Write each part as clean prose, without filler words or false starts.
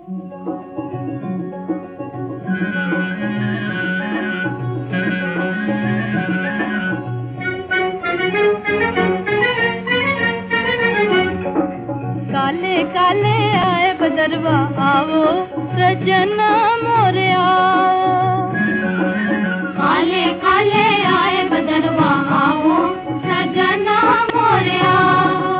काले काले आए बदरवा आओ सजना मोरे आओ। काले काले आए बदरवा आओ सजना मोरे आओ।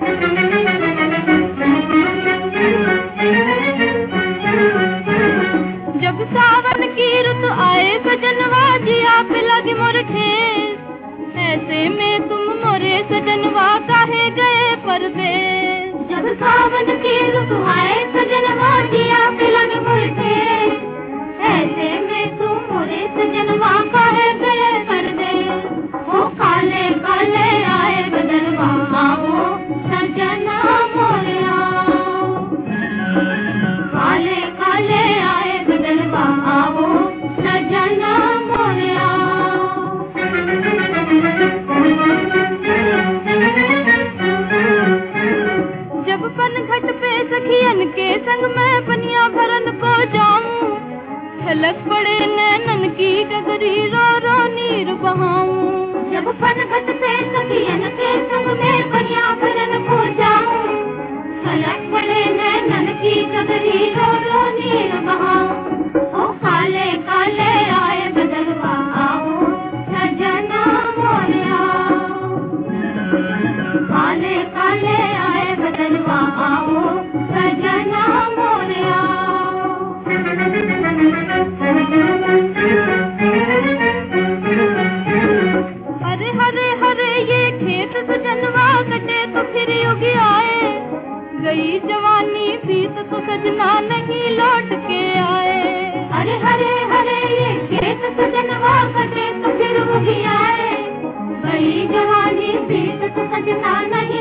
जब सावन की रुत आए सजनवा जिया पे लगी मोर ठेस, ऐसे में तुम मोरे सजनवा काहे गए परदेस। जब सावन की रुत आए सजनवा जिया पे लगी मोर ठेस, ऐसे में तुम मोरे सजनवा काहे गए परदेस। ओ काले काले आए बदरवा आओ सजना मोरे आओ। काले काले आए बदरवा आओ सजना मोरे आओ। जब पनघट पे सखियन के संग मैं पनिया भरन को जाऊं, छलक पड़े नैनन की डगरी रो रो नीर बहाऊं। जब पनघट पे सखियन के संग मैं पनिया भरन को जाऊं, छलक पड़े नैनन की डगरी रो रो नीर बहाऊं। ओ काले काले आए बदरवा आओ सजना मोरे आओ। काले काले आए बदरवा आओ सजना मोरे आओ। हरे हरे हरे ये खेत सजनवा कटे तो फिर युग आए, गई जवानी बीत तो सजना नहीं लौट के आए। हरे हरे हरे ये खेत सजनवा कटे तो फिर युग आए, गई जवानी बीत तो सजना नहीं